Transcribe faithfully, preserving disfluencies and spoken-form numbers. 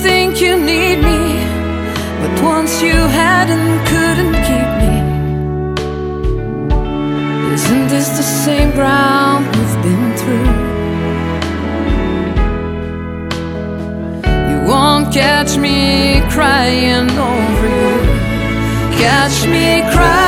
think you need me, but once you had and couldn't keep me. Isn't this the same ground we've been through? You won't catch me crying over you, catch me crying